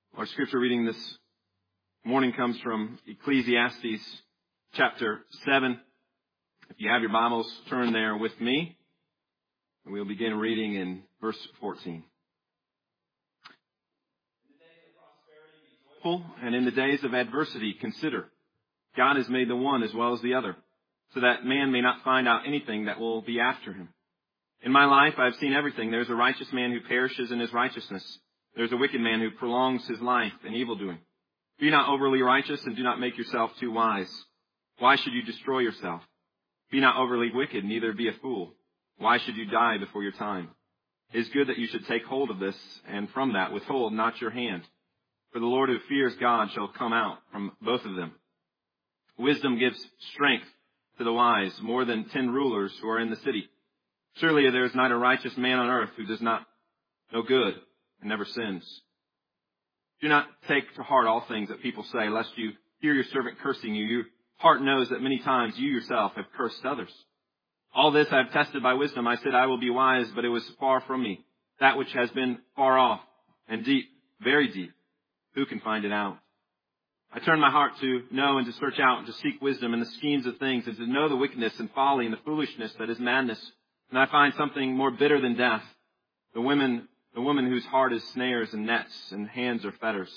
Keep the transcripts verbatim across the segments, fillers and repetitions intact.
Our scripture reading this morning comes from Ecclesiastes chapter seven. If you have your Bibles, turn there with me. And we'll begin reading in verse fourteen. In the days of prosperity, be joyful, and in the days of adversity, consider. God has made the one as well as the other, so that man may not find out anything that will be after him. In my life, I have seen everything. There's a righteous man who perishes in his righteousness. There's a wicked man who prolongs his life in evildoing. Be not overly righteous and do not make yourself too wise. Why should you destroy yourself? Be not overly wicked, neither be a fool. Why should you die before your time? It is good that you should take hold of this, and from that withhold not your hand. For the Lord who fears God shall come out from both of them. Wisdom gives strength to the wise, more than ten rulers who are in the city. Surely there is not a righteous man on earth who does not know good and never sins. Do not take to heart all things that people say, lest you hear your servant cursing you. Your heart knows that many times you yourself have cursed others. All this I have tested by wisdom. I said I will be wise, but it was far from me. That which has been far off and deep, very deep, who can find it out? I turn my heart to know and to search out and to seek wisdom in the schemes of things, and to know the wickedness and folly and the foolishness that is madness. And I find something more bitter than death, the women, the woman whose heart is snares and nets and hands are fetters.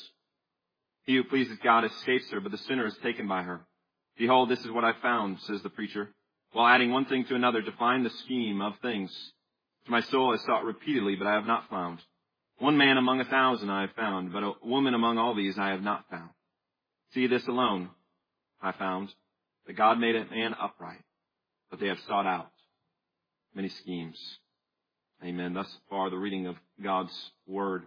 He who pleases God escapes her, but the sinner is taken by her. Behold, this is what I found, says the preacher, while adding one thing to another to find the scheme of things. My soul has sought repeatedly, but I have not found. One man among a thousand I have found, but a woman among all these I have not found. See, this alone I found, that God made a man upright, but they have sought out many schemes. Amen. Thus far, the reading of God's Word.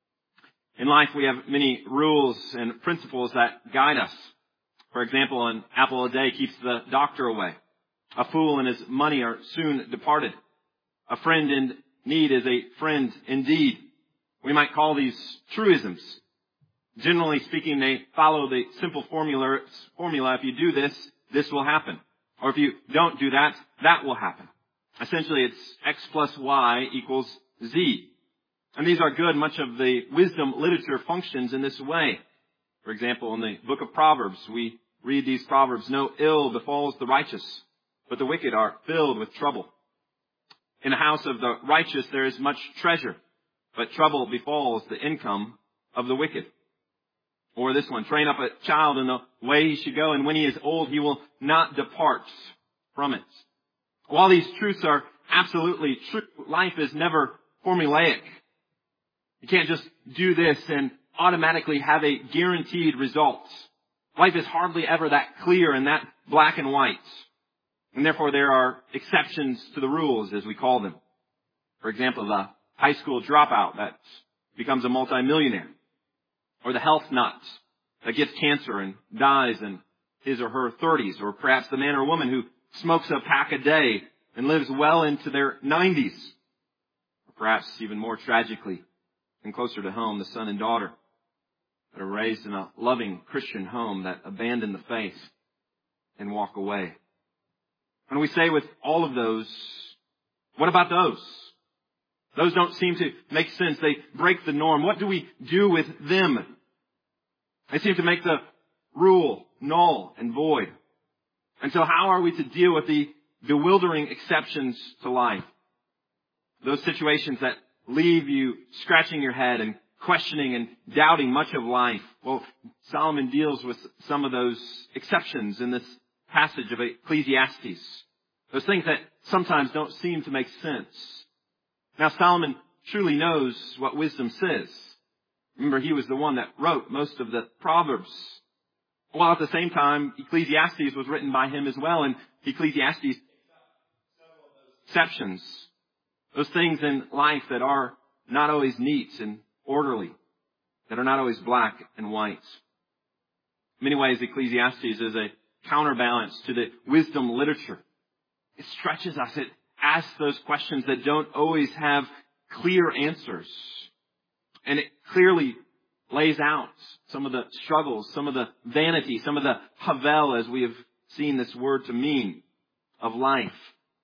In life, we have many rules and principles that guide us. For example, an apple a day keeps the doctor away. A fool and his money are soon departed. A friend in need is a friend indeed. We might call these truisms. Generally speaking, they follow the simple formula, formula, if you do this, this will happen. Or if you don't do that, that will happen. Essentially, it's X plus Y equals Z. And these are good. Much of the wisdom literature functions in this way. For example, in the book of Proverbs, we read these proverbs, no ill befalls the righteous, but the wicked are filled with trouble. In the house of the righteous there is much treasure, but trouble befalls the income of the wicked. Or this one, train up a child in the way he should go, and when he is old he will not depart from it. While these truths are absolutely true, life is never formulaic. You can't just do this and automatically have a guaranteed result. Life is hardly ever that clear and that black and white. And therefore there are exceptions to the rules, as we call them. For example, the high school dropout that becomes a multimillionaire. Or the health nut that gets cancer and dies in his or her thirties. Or perhaps the man or woman who smokes a pack a day and lives well into their nineties. Or perhaps even more tragically and closer to home, the son and daughter that are raised in a loving Christian home that abandon the faith and walk away. And we say with all of those, what about those? Those don't seem to make sense. They break the norm. What do we do with them? They seem to make the rule null and void. And so how are we to deal with the bewildering exceptions to life? Those situations that leave you scratching your head and questioning and doubting much of life. Well, Solomon deals with some of those exceptions in this passage of Ecclesiastes. Those things that sometimes don't seem to make sense. Now, Solomon truly knows what wisdom says. Remember, he was the one that wrote most of the Proverbs. While at the same time, Ecclesiastes was written by him as well. And Ecclesiastes, exceptions, those things in life that are not always neat and orderly, that are not always black and white. In many ways, Ecclesiastes is a counterbalance to the wisdom literature. It stretches us. It asks those questions that don't always have clear answers. And it clearly lays out some of the struggles, some of the vanity, some of the havel, as we have seen this word to mean, of life.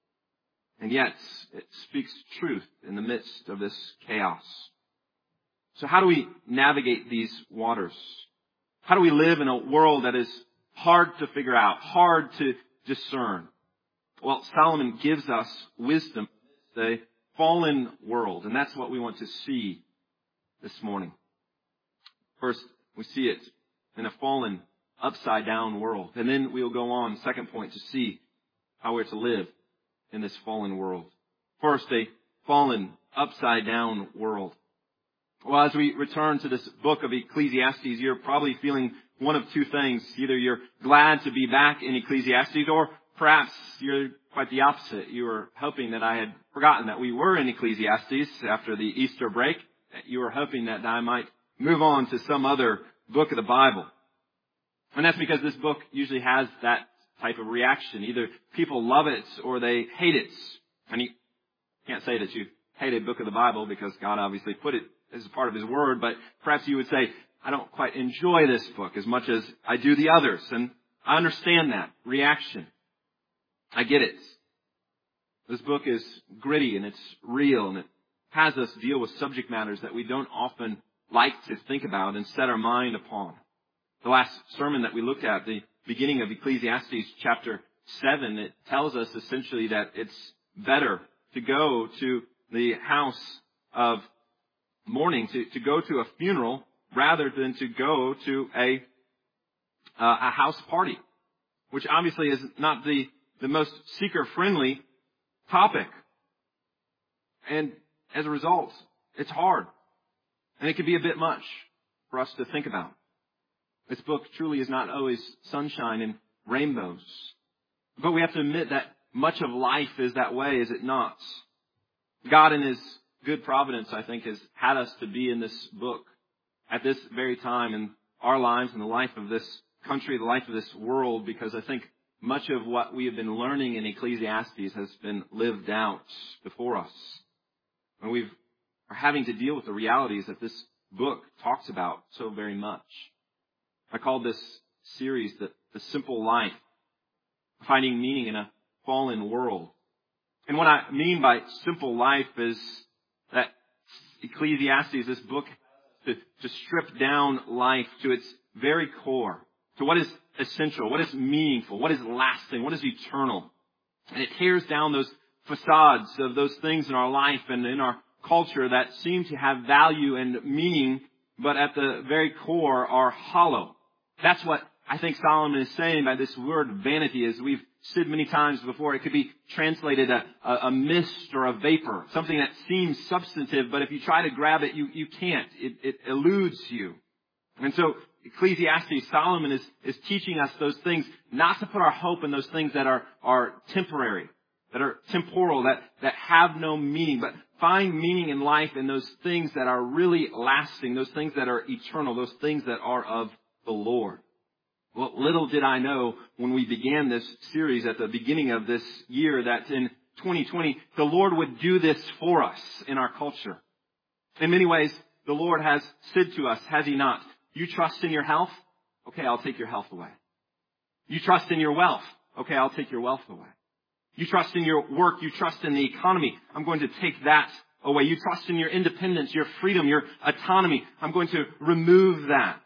And yet, it speaks truth in the midst of this chaos. So how do we navigate these waters? How do we live in a world that is hard to figure out, hard to discern? Well, Solomon gives us wisdom, the fallen world, and that's what we want to see this morning. First, we see it in a fallen, upside-down world. And then we'll go on, second point, to see how we're to live in this fallen world. First, a fallen, upside-down world. Well, as we return to this book of Ecclesiastes, you're probably feeling one of two things. Either you're glad to be back in Ecclesiastes, or perhaps you're quite the opposite. You were hoping that I had forgotten that we were in Ecclesiastes after the Easter break. You were hoping that I might move on to some other book of the Bible. And that's because this book usually has that type of reaction. Either people love it or they hate it. And you can't say that you hate a book of the Bible because God obviously put it as a part of His Word, but perhaps you would say, I don't quite enjoy this book as much as I do the others. And I understand that reaction. I get it. This book is gritty and it's real, and it has us deal with subject matters that we don't often like to think about and set our mind upon. The last sermon that we looked at, the beginning of Ecclesiastes chapter seven, it tells us essentially that it's better to go to the house of mourning, to, to go to a funeral rather than to go to a uh, a house party, which obviously is not the, the most seeker-friendly topic. And as a result, it's hard. And it can be a bit much for us to think about. This book truly is not always sunshine and rainbows. But we have to admit that much of life is that way, is it not? God in His good providence, I think, has had us to be in this book at this very time in our lives and the life of this country, the life of this world, because I think much of what we have been learning in Ecclesiastes has been lived out before us. And we are having to deal with the realities that this book talks about so very much. I called this series the, the Simple Life, Finding Meaning in a Fallen World. And what I mean by simple life is that Ecclesiastes, this book, to, to strip down life to its very core, to what is essential, what is meaningful, what is lasting, what is eternal. And it tears down those facades of those things in our life and in our culture that seem to have value and meaning, but at the very core are hollow. That's what I think Solomon is saying by this word vanity. As we've said many times before, it could be translated a, a, a mist or a vapor, something that seems substantive, but if you try to grab it, you, you can't. It, it eludes you. And so Ecclesiastes, Solomon is, is teaching us those things, not to put our hope in those things that are, are temporary, that are temporal, that, that have no meaning, but find meaning in life in those things that are really lasting, those things that are eternal, those things that are of the Lord. Well, little did I know when we began this series at the beginning of this year that in twenty twenty, the Lord would do this for us in our culture. In many ways, the Lord has said to us, has He not? You trust in your health? Okay, I'll take your health away. You trust in your wealth? Okay, I'll take your wealth away. You trust in your work, you trust in the economy, I'm going to take that away. You trust in your independence, your freedom, your autonomy, I'm going to remove that.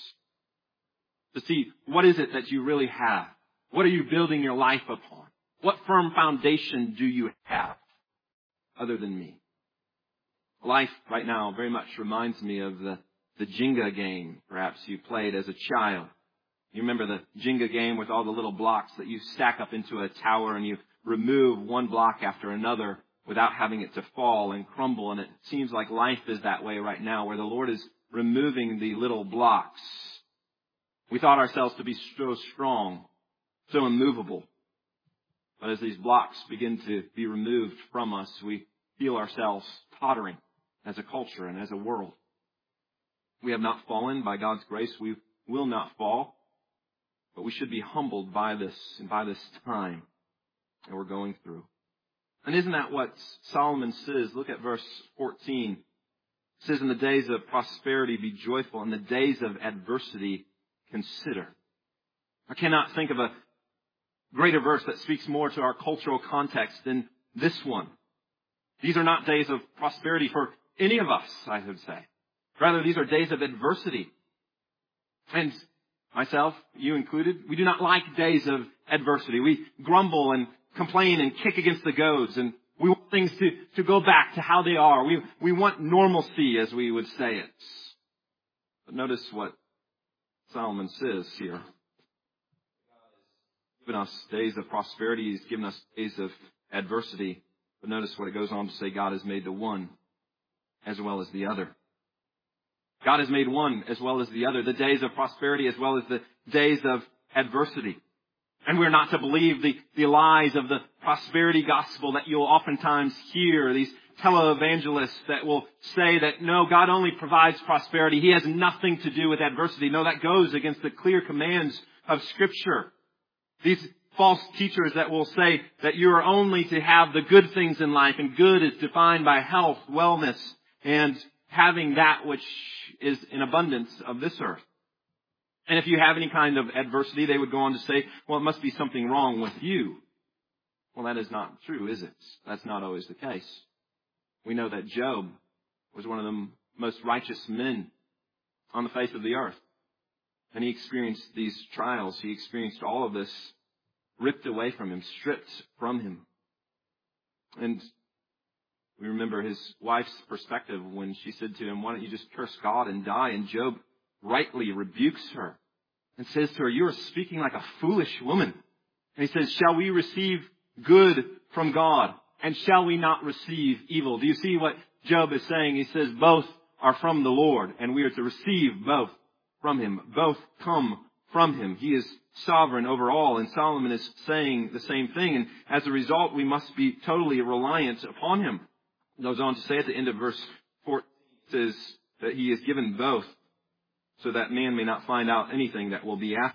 To see, what is it that you really have? What are you building your life upon? What firm foundation do you have other than me? Life right now very much reminds me of the, the Jenga game perhaps you played as a child. You remember the Jenga game with all the little blocks that you stack up into a tower and you remove one block after another without having it to fall and crumble. And it seems like life is that way right now, where the Lord is removing the little blocks. We thought ourselves to be so strong, so immovable. But as these blocks begin to be removed from us, we feel ourselves tottering as a culture and as a world. We have not fallen by God's grace. We will not fall. But we should be humbled by this and by this time that we're going through. And isn't that what Solomon says? Look at verse fourteen. It says, in the days of prosperity be joyful, in the days of adversity consider. I cannot think of a greater verse that speaks more to our cultural context than this one. These are not days of prosperity for any of us, I would say. Rather, these are days of adversity. And myself, you included, we do not like days of adversity. We grumble and complain and kick against the goads, and we want things to, to go back to how they are. We, we want normalcy, as we would say it. But notice what Solomon says here. He's given us days of prosperity. He's given us days of adversity. But notice what it goes on to say. God has made the one as well as the other. God has made one as well as the other. The days of prosperity as well as the days of adversity. And we're not to believe the, the lies of the prosperity gospel that you'll oftentimes hear. These televangelists that will say that, no, God only provides prosperity. He has nothing to do with adversity. No, that goes against the clear commands of Scripture. These false teachers that will say that you are only to have the good things in life, and good is defined by health, wellness, and having that which is in abundance of this earth. And if you have any kind of adversity, they would go on to say, well, it must be something wrong with you. Well, that is not true, is it? That's not always the case. We know that Job was one of the most righteous men on the face of the earth. And he experienced these trials. He experienced all of this ripped away from him, stripped from him. And we remember his wife's perspective when she said to him, why don't you just curse God and die? And Job rightly rebukes her and says to her, you are speaking like a foolish woman. And he says, shall we receive good from God? And shall we not receive evil? Do you see what Job is saying? He says both are from the Lord, and we are to receive both from Him. Both come from Him. He is sovereign over all, and Solomon is saying the same thing. And as a result, we must be totally reliant upon Him. He goes on to say at the end of verse fourteen, says that He has given both, so that man may not find out anything that will be after.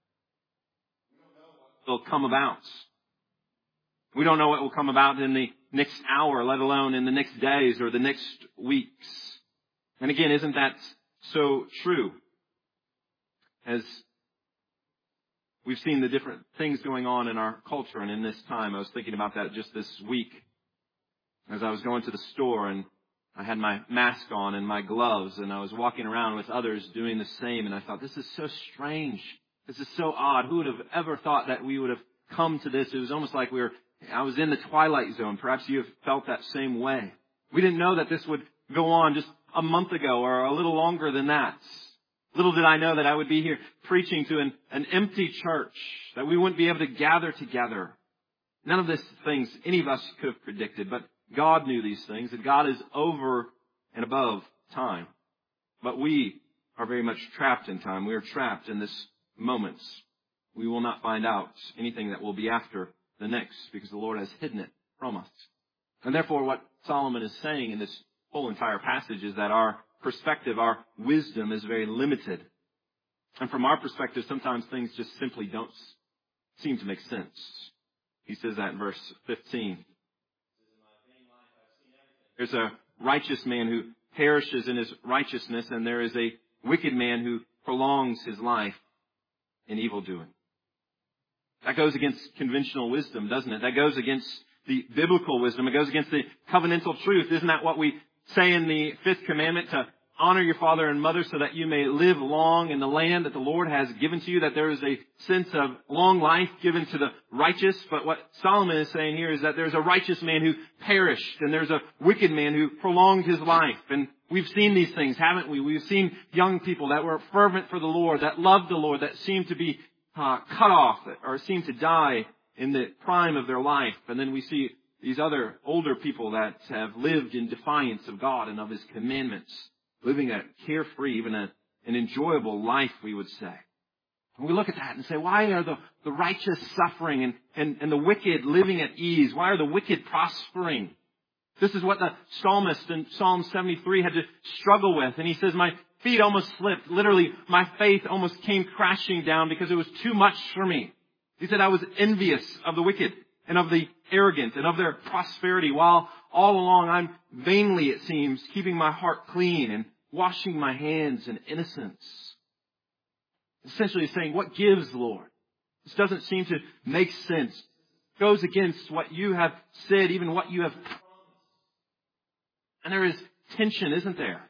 Will come about. We don't know what will come about in the next hour, let alone in the next days or the next weeks. And again, isn't that so true? As we've seen the different things going on in our culture and in this time. I was thinking about that just this week as I was going to the store, and I had my mask on and my gloves, and I was walking around with others doing the same. And I thought, this is so strange. This is so odd. Who would have ever thought that we would have come to this? It was almost like we were, I was in the twilight zone. Perhaps you have felt that same way. We didn't know that this would go on just a month ago or a little longer than that. Little did I know that I would be here preaching to an, an empty church, that we wouldn't be able to gather together. None of these things any of us could have predicted, but God knew these things, and God is over and above time. But we are very much trapped in time. We are trapped in this moment. We will not find out anything that will be after the next, because the Lord has hidden it from us. And therefore, what Solomon is saying in this whole entire passage is that our perspective, our wisdom is very limited. And from our perspective, sometimes things just simply don't seem to make sense. He says that in verse fifteen. There's a righteous man who perishes in his righteousness, and there is a wicked man who prolongs his life in evil doing. That goes against conventional wisdom, doesn't it? That goes against the biblical wisdom. It goes against the covenantal truth. Isn't that what we say in the fifth commandment? To honor your father and mother so that you may live long in the land that the Lord has given to you, that there is a sense of long life given to the righteous. But what Solomon is saying here is that there's a righteous man who perished, and there's a wicked man who prolonged his life. And we've seen these things, haven't we? We've seen young people that were fervent for the Lord, that loved the Lord, that seemed to be uh, cut off or seemed to die in the prime of their life. And then we see these other older people that have lived in defiance of God and of His commandments, living a carefree, even a, an enjoyable life, we would say. And we look at that and say, why are the, the righteous suffering and, and, and the wicked living at ease? Why are the wicked prospering? This is what the psalmist in Psalm seventy-three had to struggle with. And he says, my feet almost slipped. Literally, my faith almost came crashing down because it was too much for me. He said, I was envious of the wicked and of the arrogant and of their prosperity, while all along I'm vainly, it seems, keeping my heart clean and washing my hands in innocence. Essentially saying, what gives, Lord? This doesn't seem to make sense. It goes against what you have said, even what you have promised. And there is tension, isn't there?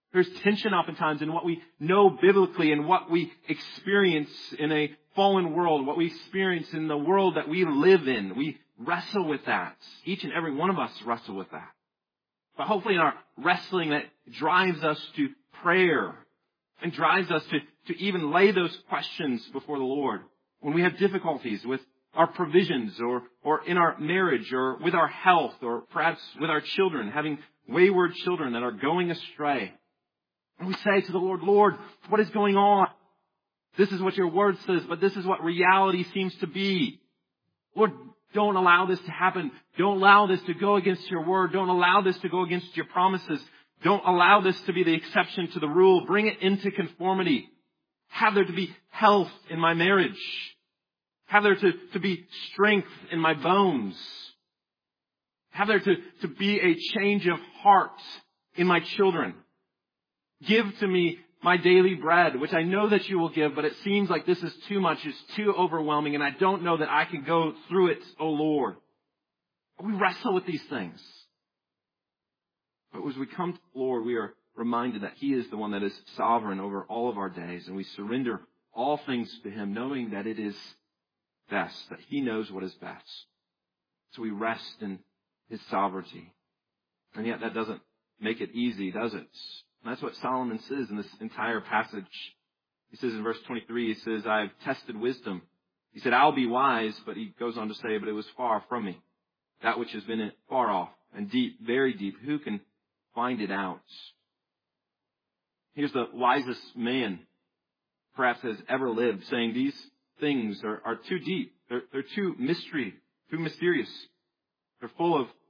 There's tension oftentimes in what we know biblically and what we experience in a fallen world, what we experience in the world that we live in. We wrestle with that. Each and every one of us wrestle with that. But hopefully in our wrestling that drives us to prayer and drives us to, to even lay those questions before the Lord. When we have difficulties with our provisions or, or in our marriage or with our health or perhaps with our children, having wayward children that are going astray. And we say to the Lord, Lord, what is going on? This is what your word says, but this is what reality seems to be. Lord, don't allow this to happen. Don't allow this to go against your word. Don't allow this to go against your promises. Don't allow this to be the exception to the rule. Bring it into conformity. Have there to be health in my marriage. Have there to, to be strength in my bones. Have there to, to be a change of heart in my children. Give to me my daily bread, which I know that you will give, but it seems like this is too much, it's too overwhelming, and I don't know that I can go through it, O Lord. We wrestle with these things. But as we come to the Lord, we are reminded that He is the one that is sovereign over all of our days, and we surrender all things to Him, knowing that it is best, that He knows what is best. So we rest in His sovereignty. And yet that doesn't make it easy, does it? And that's what Solomon says in this entire passage. He says in verse twenty-three, he says, I have tested wisdom. He said, I'll be wise, but he goes on to say, but it was far from me. That which has been far off and deep, very deep. Who can find it out? Here's the wisest man perhaps has ever lived, saying these things are, are too deep. They're, they're too mystery, too mysterious. They're full of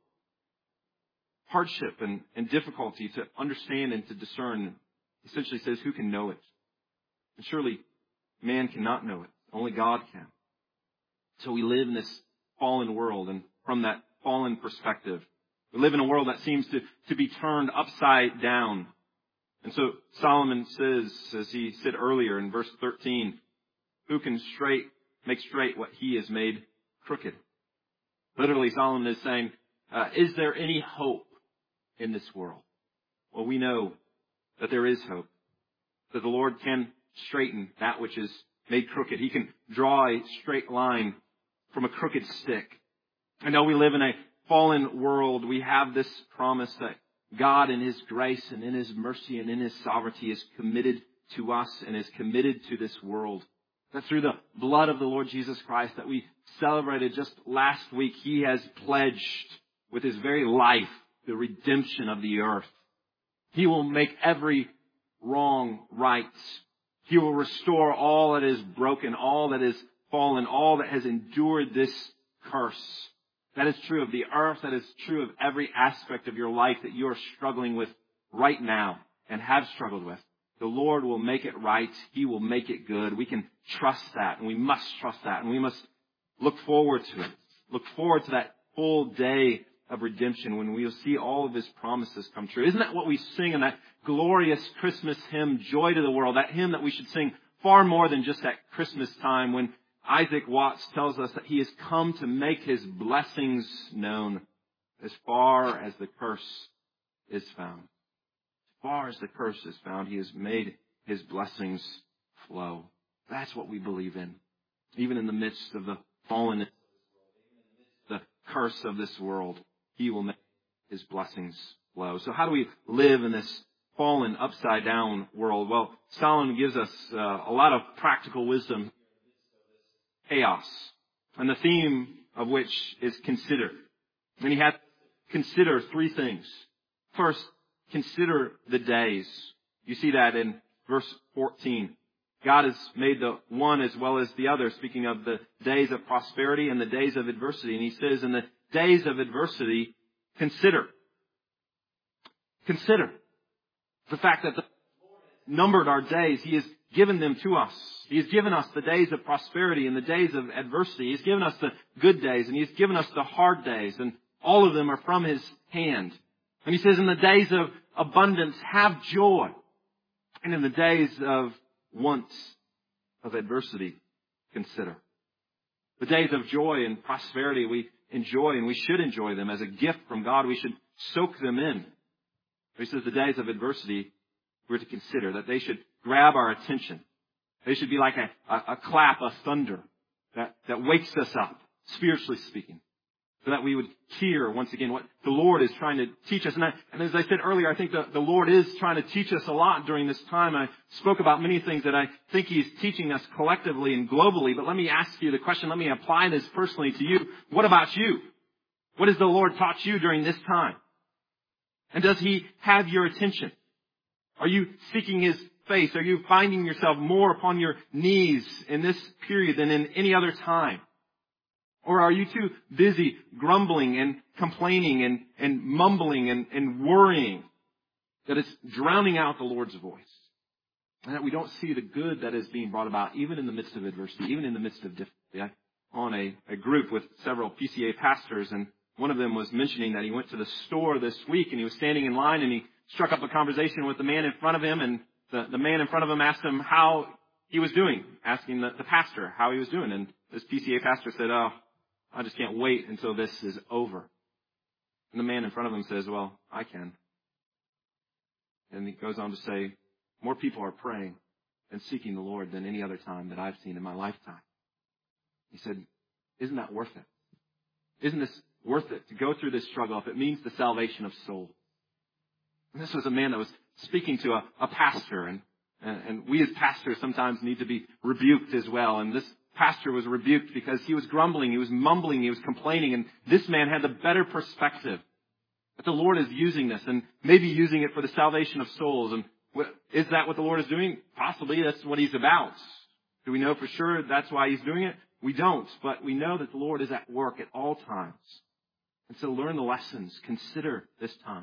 hardship and, and difficulty to understand and to discern. Essentially says, who can know it? And surely man cannot know it. Only God can. So we live in this fallen world, and from that fallen perspective, we live in a world that seems to, to be turned upside down. And so Solomon says, as he said earlier in verse thirteen, who can straight make straight what he has made crooked? Literally, Solomon is saying, uh, is there any hope in this world? Well, we know that there is hope, that the Lord can straighten that which is made crooked. He can draw a straight line from a crooked stick. I know we live in a fallen world. We have this promise that God in His grace and in His mercy and in His sovereignty is committed to us and is committed to this world. That through the blood of the Lord Jesus Christ that we celebrated just last week, He has pledged with His very life the redemption of the earth. He will make every wrong right. He will restore all that is broken, all that is fallen, all that has endured this curse. That is true of the earth. That is true of every aspect of your life that you are struggling with right now and have struggled with. The Lord will make it right. He will make it good. We can trust that, and we must trust that, and we must look forward to it. Look forward to that full day of redemption when we will see all of His promises come true. Isn't that what we sing in that glorious Christmas hymn, Joy to the World? That hymn that we should sing far more than just at Christmas time, when Isaac Watts tells us that He has come to make His blessings known as far as the curse is found. As far as the curse is found, He has made His blessings flow. That's what we believe in. Even in the midst of the fallenness, the curse of this world, He will make His blessings flow. So how do we live in this fallen, upside down world? Well, Solomon gives us uh, a lot of practical wisdom. Chaos. And the theme of which is consider. And he had to consider three things. First, consider the days. You see that in verse fourteen. God has made the one as well as the other, speaking of the days of prosperity and the days of adversity. And he says, in the days of adversity, consider. Consider the fact that the Lord has numbered our days. He has given them to us. He has given us the days of prosperity and the days of adversity. He's given us the good days and He's given us the hard days. And all of them are from His hand. And He says, in the days of abundance, have joy. And in the days of want, of adversity, consider. The days of joy and prosperity we enjoy, and we should enjoy them as a gift from God. We should soak them in. He says the days of adversity, we're to consider, that they should grab our attention. They should be like a, a, a clap of thunder that, that wakes us up, spiritually speaking, so that we would hear once again what the Lord is trying to teach us. And, I, and as I said earlier, I think the, the Lord is trying to teach us a lot during this time. I spoke about many things that I think He's teaching us collectively and globally. But let me ask you the question. Let me apply this personally to you. What about you? What has the Lord taught you during this time? And does He have your attention? Are you seeking His face? Are you finding yourself more upon your knees in this period than in any other time? Or are you too busy grumbling and complaining and, and mumbling and, and worrying that it's drowning out the Lord's voice? And that we don't see the good that is being brought about even in the midst of adversity, even in the midst of difficulty. I'm on a, a group with several P C A pastors, and one of them was mentioning that he went to the store this week and he was standing in line and he struck up a conversation with the man in front of him, and the, the man in front of him asked him how he was doing, asking the, the pastor how he was doing. And this P C A pastor said, "Oh, I just can't wait until this is over." And the man in front of him says, "Well, I can." And he goes on to say, "More people are praying and seeking the Lord than any other time that I've seen in my lifetime." He said, "Isn't that worth it? Isn't this worth it to go through this struggle if it means the salvation of souls?" And this was a man that was speaking to a, a pastor, and, and, and we as pastors sometimes need to be rebuked as well. And this pastor was rebuked because he was grumbling, he was mumbling, he was complaining, and this man had the better perspective that the Lord is using this and maybe using it for the salvation of souls. And is that what the Lord is doing? Possibly. That's what He's about. Do we know for sure that's why He's doing it? We don't, but we know that the Lord is at work at all times. And so learn the lessons. Consider this time.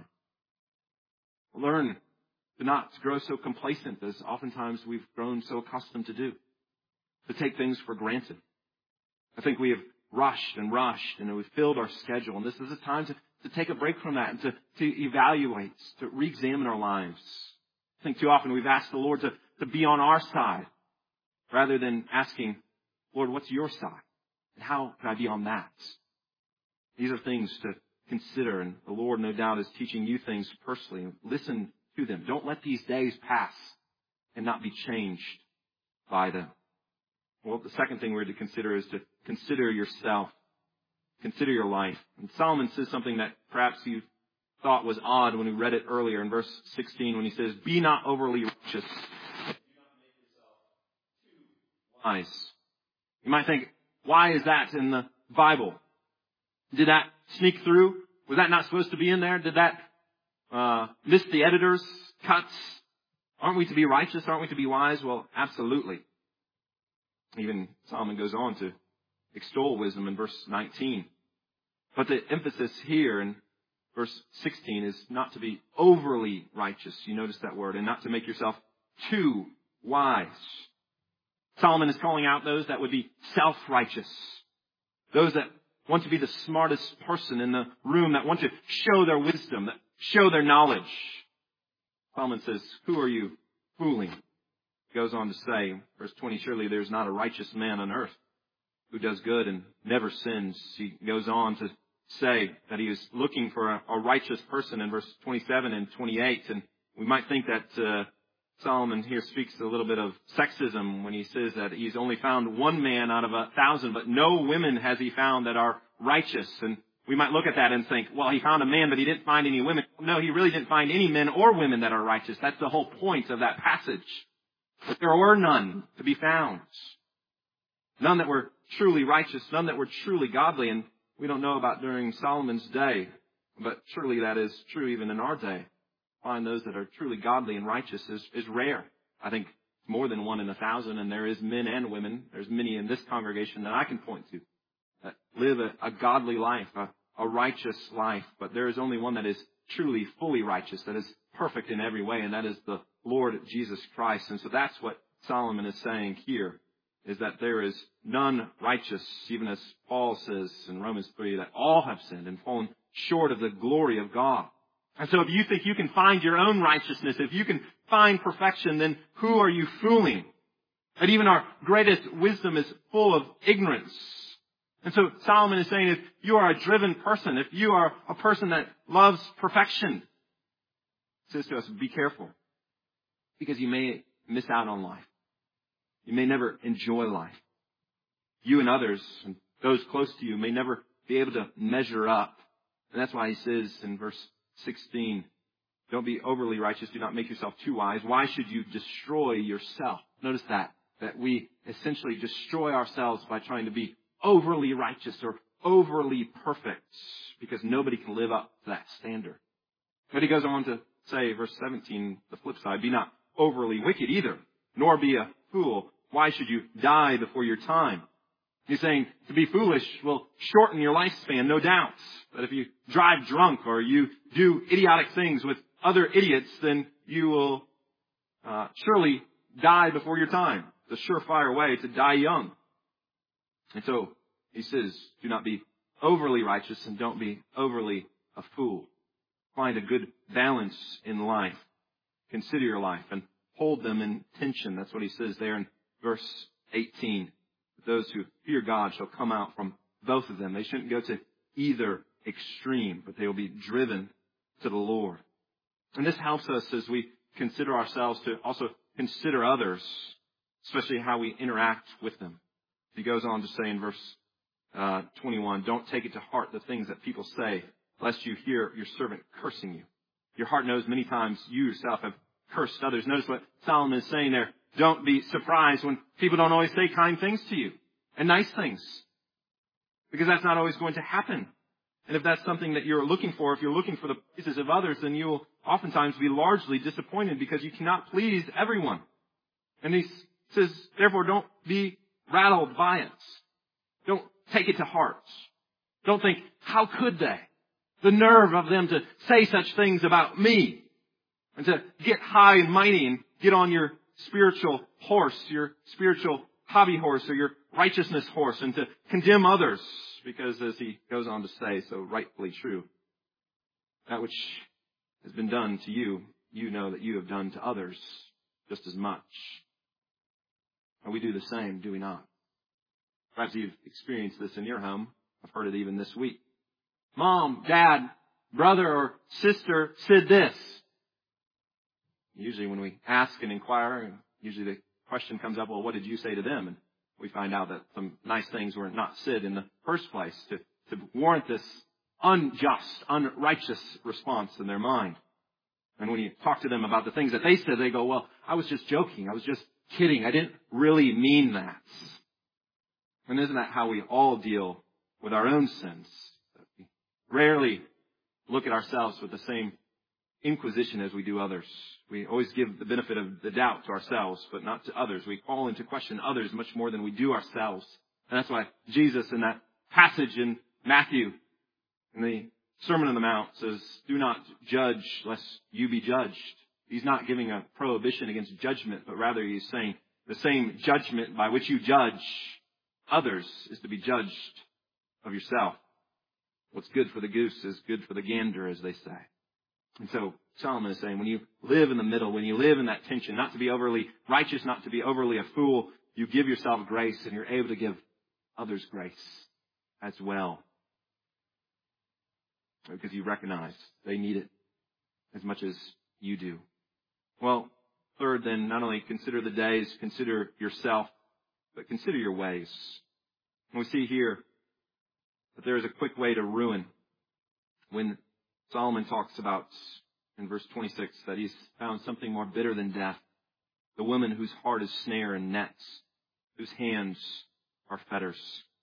Learn to not grow so complacent as oftentimes we've grown so accustomed to do, to take things for granted. I think we have rushed and rushed and we've filled our schedule. And this is a time to, to take a break from that and to, to evaluate, to re-examine our lives. I think too often we've asked the Lord to, to be on our side rather than asking, "Lord, what's your side? And how can I be on that?" These are things to consider, and the Lord no doubt is teaching you things personally. Listen to them. Don't let these days pass and not be changed by them. Well, the second thing we're to consider is to consider yourself. Consider your life. And Solomon says something that perhaps you thought was odd when we read it earlier in verse sixteen when he says, "Be not overly righteous. Wise." You might think, why is that in the Bible? Did that sneak through? Was that not supposed to be in there? Did that uh, miss the editor's cuts? Aren't we to be righteous? Aren't we to be wise? Well, absolutely. Even Solomon goes on to extol wisdom in verse nineteen. But the emphasis here in verse sixteen is not to be overly righteous. You notice that word. And not to make yourself too wise. Solomon is calling out those that would be self-righteous. Those that want to be the smartest person in the room, that want to show their wisdom, that show their knowledge. Solomon says, "Who are you fooling?" He goes on to say, verse twenty, "Surely there's not a righteous man on earth who does good and never sins." He goes on to say that he is looking for a, a righteous person in verse twenty-seven and twenty-eight. And we might think that uh, Solomon here speaks a little bit of sexism when he says that he's only found one man out of a thousand, but no women has he found that are righteous. And we might look at that and think, well, he found a man, but he didn't find any women. No, he really didn't find any men or women that are righteous. That's the whole point of that passage. But there were none to be found. None that were truly righteous, none that were truly godly. And we don't know about during Solomon's day, but surely that is true even in our day. Find those that are truly godly and righteous is, is rare. I think more than one in a thousand, and there is men and women. There's many in this congregation that I can point to that live a, a godly life, a, a righteous life. But there is only one that is truly, fully righteous, that is perfect in every way, and that is the Lord Jesus Christ. And so that's what Solomon is saying here, is that there is none righteous, even as Paul says in Romans three, that all have sinned and fallen short of the glory of God. And so if you think you can find your own righteousness, if you can find perfection, then who are you fooling? That even our greatest wisdom is full of ignorance. And so Solomon is saying, if you are a driven person, if you are a person that loves perfection, he says to us, be careful. because you may miss out on life. You may never enjoy life. You and others, and those close to you, may never be able to measure up. And that's why he says in verse sixteen, don't be overly righteous. Do not make yourself too wise. Why should you destroy yourself? Notice that, that we essentially destroy ourselves by trying to be overly righteous or overly perfect, because nobody can live up to that standard. But he goes on to say, verse seventeen, the flip side, be not overly wicked either, nor be a fool. Why should you die before your time? He's saying to be foolish will shorten your lifespan, no doubt. But if you drive drunk or you do idiotic things with other idiots, then you will uh, surely die before your time. The surefire way to die young. And so he says, do not be overly righteous and don't be overly a fool. Find a good balance in life. Consider your life and hold them in tension. That's what he says there in verse eighteen. Those who fear God shall come out from both of them. They shouldn't go to either extreme, but they will be driven to the Lord. And this helps us as we consider ourselves to also consider others, especially how we interact with them. He goes on to say in verse uh, twenty-one, don't take it to heart the things that people say, lest you hear your servant cursing you. Your heart knows many times you yourself have cursed others. Notice what Solomon is saying there. Don't be surprised when people don't always say kind things to you and nice things, because that's not always going to happen. And if that's something that you're looking for, if you're looking for the praises of others, then you will oftentimes be largely disappointed because you cannot please everyone. And he says, therefore, don't be rattled by it. Don't take it to heart. Don't think, how could they? The nerve of them to say such things about me. And to get high and mighty and get on your spiritual horse, your spiritual hobby horse, or your righteousness horse, and to condemn others. Because as he goes on to say, so rightfully true, that which has been done to you, you know that you have done to others just as much. And we do the same, do we not? Perhaps you've experienced this in your home. I've heard it even this week. Mom, Dad, brother, or sister said this. Usually when we ask and inquire, usually the question comes up, well, what did you say to them? And we find out that some nice things were not said in the first place to, to warrant this unjust, unrighteous response in their mind. And when you talk to them about the things that they said, they go, well, I was just joking. I was just kidding. I didn't really mean that. And isn't that how we all deal with our own sins? We rarely look at ourselves with the same inquisition as we do others. We always give the benefit of the doubt to ourselves, but not to others. We call into question others much more than we do ourselves. And that's why Jesus in that passage in Matthew, in the Sermon on the Mount, says, do not judge lest you be judged. He's not giving a prohibition against judgment, but rather he's saying the same judgment by which you judge others is to be judged of yourself. What's good for the goose is good for the gander, as they say. And so Solomon is saying when you live in the middle, when you live in that tension, not to be overly righteous, not to be overly a fool, you give yourself grace and you're able to give others grace as well. Because you recognize they need it as much as you do. Well, third then, not only consider the days, consider yourself, but consider your ways. And we see here that there is a quick way to ruin when Solomon talks about, in verse twenty-six, that he's found something more bitter than death. The woman whose heart is snare and nets, whose hands are fetters.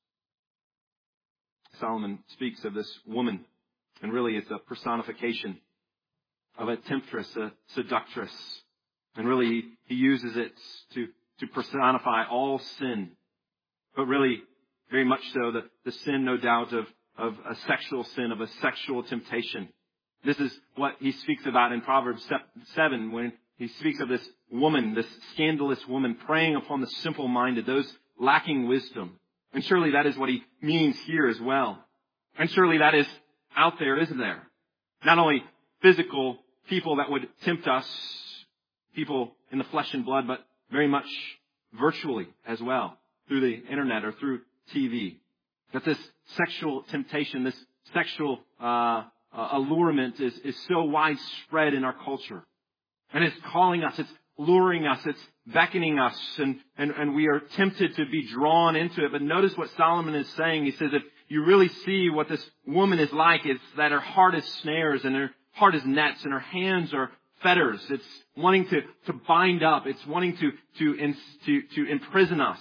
Solomon speaks of this woman, and really it's a personification of a temptress, a seductress. And really he, he uses it to, to personify all sin. But really, very much so, the, the sin, no doubt, of of a sexual sin, of a sexual temptation. This is what he speaks about in Proverbs seven when he speaks of this woman, this scandalous woman preying upon the simple-minded, those lacking wisdom. And surely that is what he means here as well. And surely that is out there, isn't there? Not only physical people that would tempt us, people in the flesh and blood, but very much virtually as well, through the internet or through T V. That this sexual temptation, this sexual uh, uh, allurement is, is so widespread in our culture. And it's calling us, it's luring us. It's beckoning us, and, and, and we are tempted to be drawn into it. But notice what Solomon is saying. He says, if you really see what this woman is like, it's that her heart is snares and her heart is nets and her hands are fetters. It's wanting to, to bind up. It's wanting to, to, in, to, to imprison us.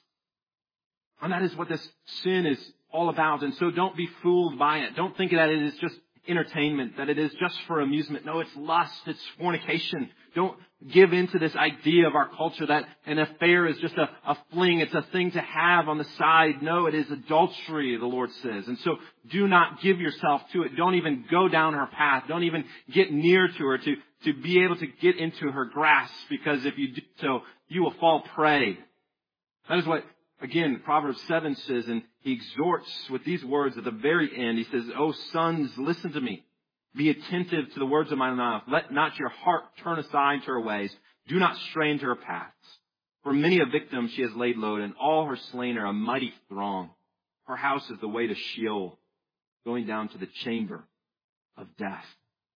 And that is what this sin is all about. And so don't be fooled by it. Don't think that it is just entertainment, that it is just for amusement. No, it's lust. It's fornication. Don't give into this idea of our culture that an affair is just a, a fling. It's a thing to have on the side. No, it is adultery, the Lord says. And so do not give yourself to it. Don't even go down her path. Don't even get near to her to, to be able to get into her grasp, because if you do so, you will fall prey. That is what, again, Proverbs seven says, and he exhorts with these words at the very end. He says, "O sons, listen to me. Be attentive to the words of my mouth. Let not your heart turn aside to her ways. Do not stray into her paths. For many a victim she has laid low, and all her slain are a mighty throng. Her house is the way to Sheol, going down to the chamber of death."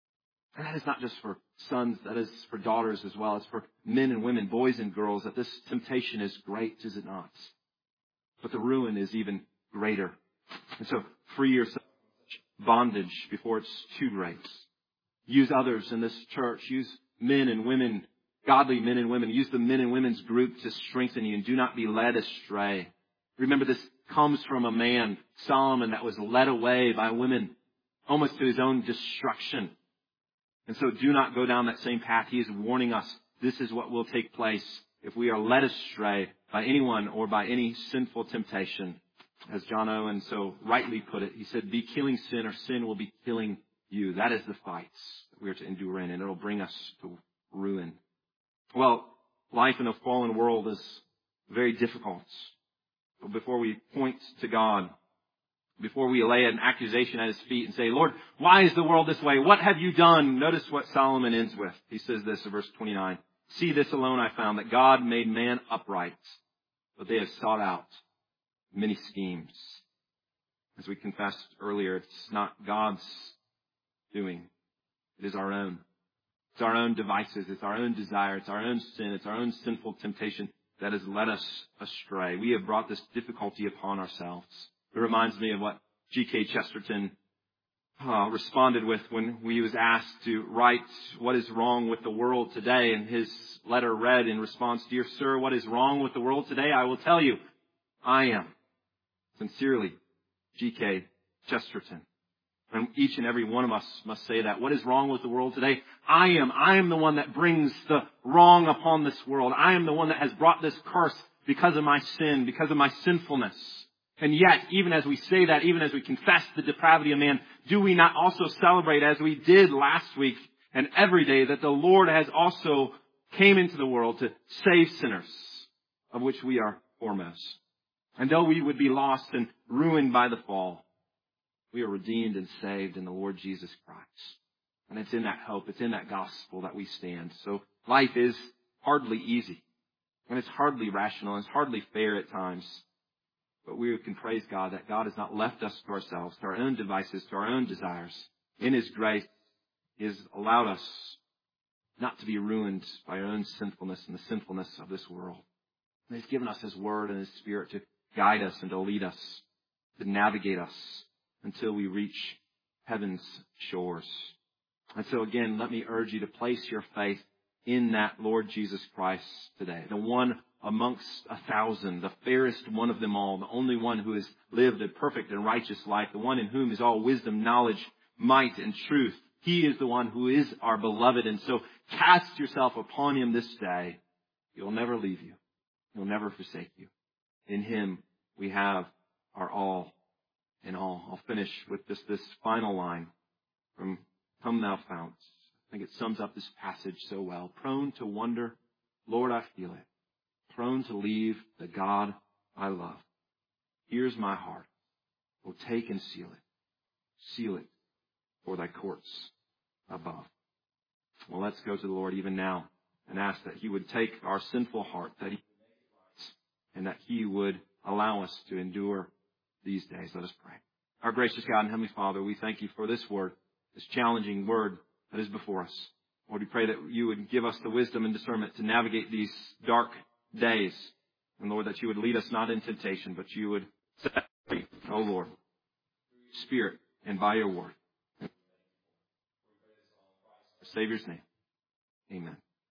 And that is not just for sons, that is for daughters as well. It's for men and women, boys and girls, that this temptation is great, is it not? But the ruin is even greater. And so free yourself from bondage before it's too great. Use others in this church. Use men and women, godly men and women. Use the men and women's group to strengthen you, and do not be led astray. Remember, this comes from a man, Solomon, that was led away by women, almost to his own destruction. And so do not go down that same path. He is warning us. This is what will take place if we are led astray by anyone or by any sinful temptation. As John Owen so rightly put it, he said, "Be killing sin, or sin will be killing you." That is the fights that we are to endure in, and it will bring us to ruin. Well, life in a fallen world is very difficult. But before we point to God, before we lay an accusation at his feet and say, "Lord, why is the world this way? What have you done?" Notice what Solomon ends with. He says this in verse twenty-nine. "See, this alone I found, that God made man upright, but they have sought out many schemes." As we confessed earlier, it's not God's doing. It is our own. It's our own devices. It's our own desire. It's our own sin. It's our own sinful temptation that has led us astray. We have brought this difficulty upon ourselves. It reminds me of what G K Chesterton uh, responded with when he was asked to write what is wrong with the world today. And his letter read in response, "Dear sir, what is wrong with the world today? I will tell you. I am. Sincerely, G K Chesterton." And each and every one of us must say that. What is wrong with the world today? I am. I am the one that brings the wrong upon this world. I am the one that has brought this curse because of my sin, because of my sinfulness. And yet, even as we say that, even as we confess the depravity of man, do we not also celebrate, as we did last week and every day, that the Lord has also came into the world to save sinners, of which we are foremost. And though we would be lost and ruined by the fall, we are redeemed and saved in the Lord Jesus Christ. And it's in that hope, it's in that gospel that we stand. So life is hardly easy, and it's hardly rational, and it's hardly fair at times. But we can praise God that God has not left us to ourselves, to our own devices, to our own desires. In His grace, He has allowed us not to be ruined by our own sinfulness and the sinfulness of this world. And He's given us His Word and His Spirit to guide us and to lead us, to navigate us until we reach heaven's shores. And so again, let me urge you to place your faith in that Lord Jesus Christ today, the one amongst a thousand, the fairest one of them all, the only one who has lived a perfect and righteous life, the one in whom is all wisdom, knowledge, might, and truth. He is the one who is our beloved. And so cast yourself upon Him this day. He will never leave you. He will never forsake you. In Him we have our all in all. I'll finish with this, this final line from Come Thou Fount. I think it sums up this passage so well. Prone to wonder, Lord, I feel it. Prone to leave the God I love. Here's my heart. Oh, take and seal it. Seal it for thy courts above. Well, let's go to the Lord even now and ask that He would take our sinful heart, that He and that He would allow us to endure these days. Let us pray. Our gracious God and Heavenly Father, we thank You for this word, this challenging word that is before us. Lord, we pray that you would give us the wisdom and discernment to navigate these dark days. And Lord, that you would lead us not in temptation, but you would set us free, oh Lord, Spirit and by your word. In the Savior's name, amen.